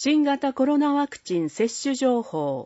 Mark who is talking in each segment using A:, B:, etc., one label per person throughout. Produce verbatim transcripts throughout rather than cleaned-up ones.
A: 新型コロナワクチン接種情報。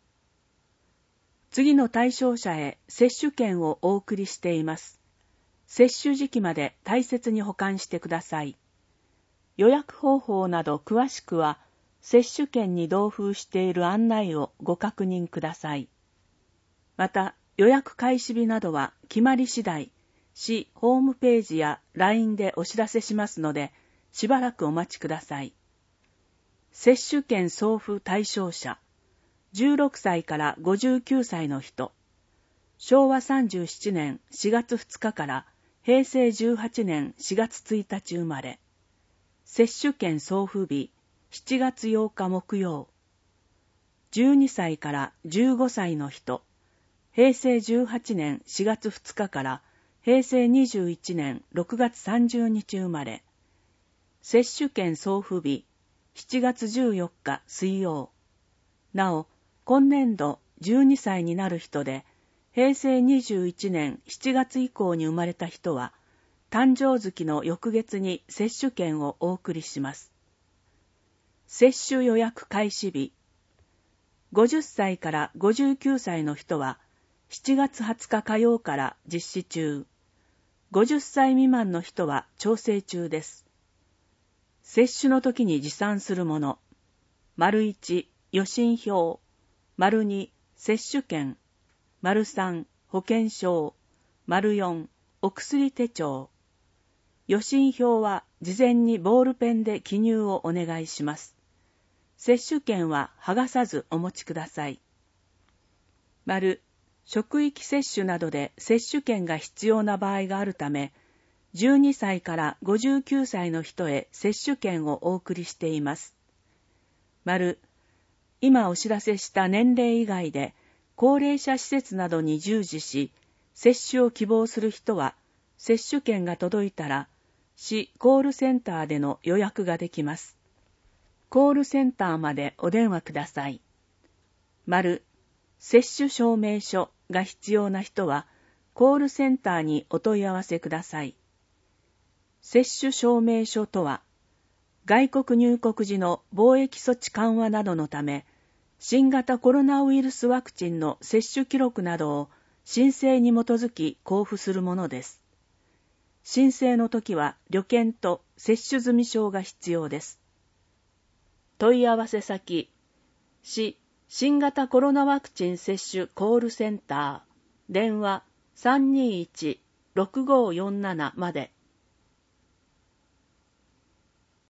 A: 次の対象者へ接種券をお送りしています。接種時期まで大切に保管してください。予約方法など詳しくは、接種券に同封している案内をご確認ください。また、予約開始日などは決まり次第、市ホームページや ライン でお知らせしますので、しばらくお待ちください。接種券送付対象者、じゅうろくさいからごじゅうきゅうさいの人、しょうわさんじゅうななねんしがつふつかからへいせいじゅうはちねんしがつついたち生まれ、接種券送付日しちがつようか木曜、じゅうにさいからじゅうごさいの人、へいせいじゅうはちねんしがつふつかからへいせいにじゅういちねんろくがつさんじゅうにち生まれ、接種券送付日しちがつじゅうよっか水曜。なお、今年度じゅうにさいになる人で、へいせいにじゅういちねんしちがつ以降に生まれた人は、誕生月の翌月に接種券をお送りします。接種予約開始日。ごじゅっさいからごじゅうきゅうさいの人は、しちがつはつか火曜から実施中。ごじゅっさい未満の人は調整中です。接種の時に持参するもの。丸いち、予診票。丸に、接種券。丸さん、保険証。丸よん、お薬手帳。予診票は事前にボールペンで記入をお願いします。接種券は剥がさずお持ちください。丸、職域接種などで接種券が必要な場合があるため、じゅうにさいからごじゅうきゅうさいの人へ接種券をお送りしています。丸、今お知らせした年齢以外で高齢者施設などに従事し、接種を希望する人は、接種券が届いたら、市コールセンターでの予約ができます。コールセンターまでお電話ください。丸、接種証明書が必要な人は、コールセンターにお問い合わせください。接種証明書とは、外国入国時の防疫措置緩和などのため、新型コロナウイルスワクチンの接種記録などを申請に基づき交付するものです。申請の時は旅券と接種済証が必要です。問い合わせ先、市新型コロナワクチン接種コールセンター、電話 さんにいちろくごよんなな まで。